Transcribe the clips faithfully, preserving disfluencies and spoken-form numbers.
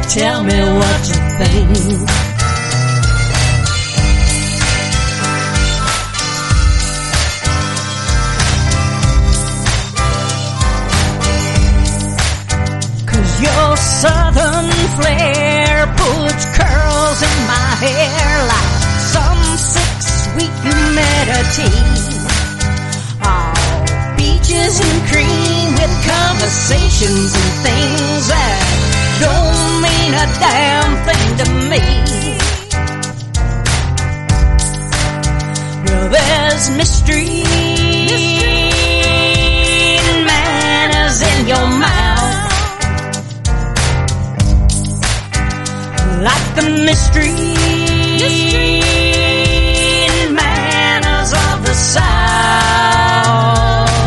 tell me what you think. Cause your southern flair puts curls in my hair like some sick sweet humidity. Oh, peaches and cream with conversations and things that don't mean a damn thing to me. Well, there's mystery, and manners in your mouth, like the mystery, and manners of the South.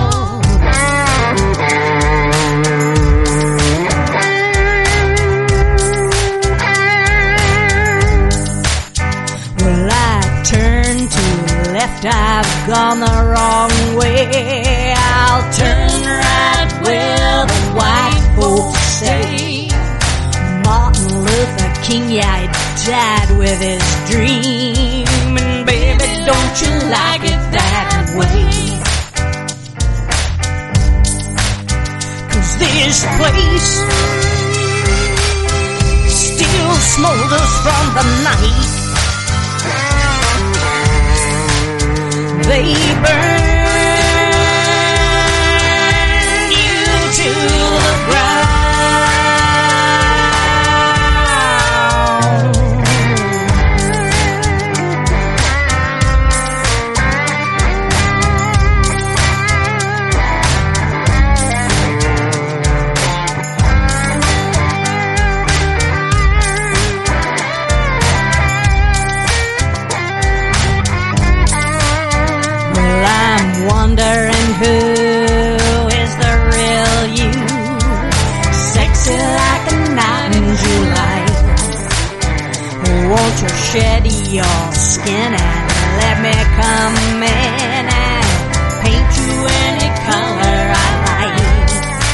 I've gone the wrong way. I'll turn right where the white folks say. Martin Luther King, yeah, he died with his dream. And baby, don't you like it that way? Cause this place still smolders from the night. They burn you to the ground. Wondering who is the real you, sexy like a night in July. Won't you shed your skin and let me come in and paint you any color I like?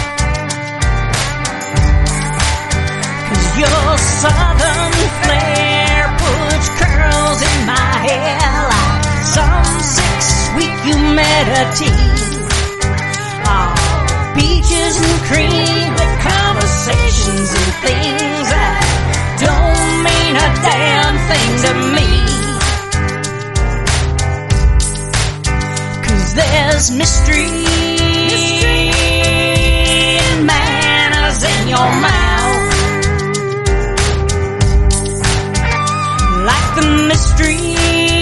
Cause your southern flair puts curls in my hair like some sick sweet humidity. Oh, peaches and cream with conversations and things that don't mean a damn thing to me. Cause there's mystery, mystery and manners in your mouth, like the mystery